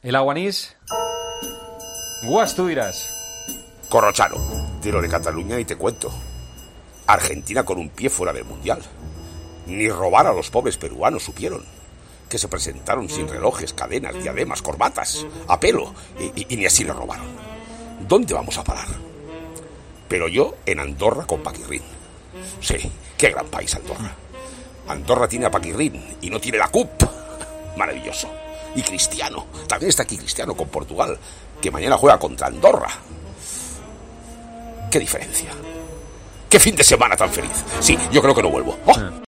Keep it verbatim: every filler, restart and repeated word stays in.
El Aguanís. Guas, tú dirás. Corrochano, de lo de Cataluña y te cuento. Argentina con un pie fuera del Mundial. Ni robar a los pobres peruanos supieron. Que se presentaron sin relojes, cadenas, diademas, corbatas, a pelo, y, y, y ni así le robaron. ¿Dónde vamos a parar? Pero yo en Andorra con Paquirrín. Sí, qué gran país Andorra. Andorra tiene a Paquirrín y no tiene la C U P. Maravilloso. Y Cristiano. También está aquí Cristiano con Portugal, que mañana juega contra Andorra. Qué diferencia. Qué fin de semana tan feliz. Sí, yo creo que no vuelvo. ¡Oh!